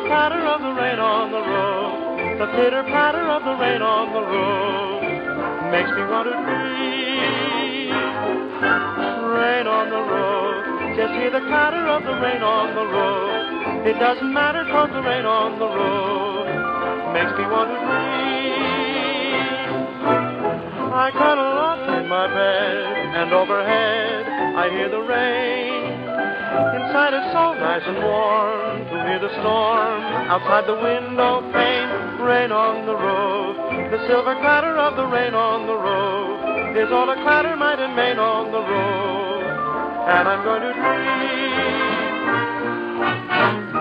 pitter-patter of the rain on the roof. The pitter-patter of the rain on the roof makes me want to breathe. Rain on the roof, just hear the clatter of the rain on the roof. It doesn't matter 'cause the rain on the roof makes me want to breathe. I cuddle up in my bed, and overhead I hear the rain. Inside it's so nice and warm to hear the storm outside the window pane. Rain on the roof, the silver clatter of the rain on the roof is all the clatter might and main on the roof, and I'm going to dream.